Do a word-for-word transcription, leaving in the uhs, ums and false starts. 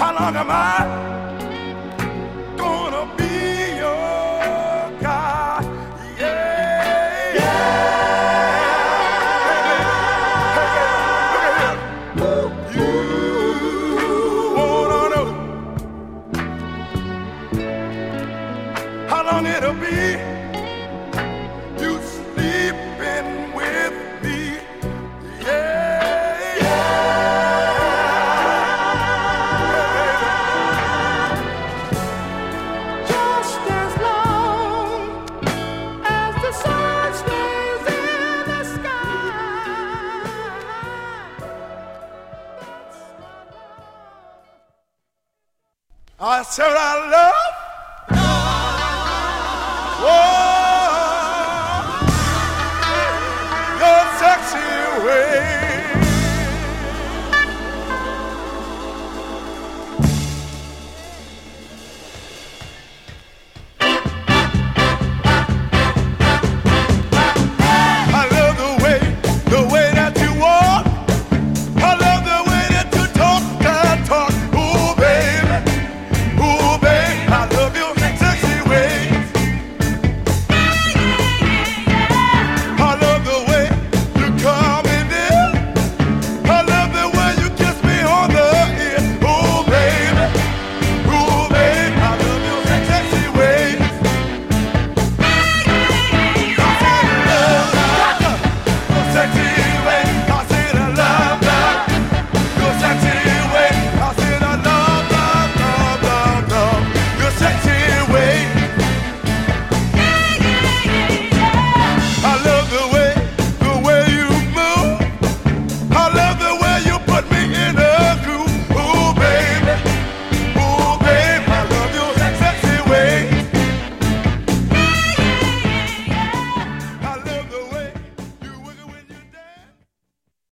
How long am I gonna be your guy? Yeah, yeah. Look at here. You wanna know how long it'll be you sleeping with me? Yeah, yeah. Just as long as the sun stays in the sky. I said I love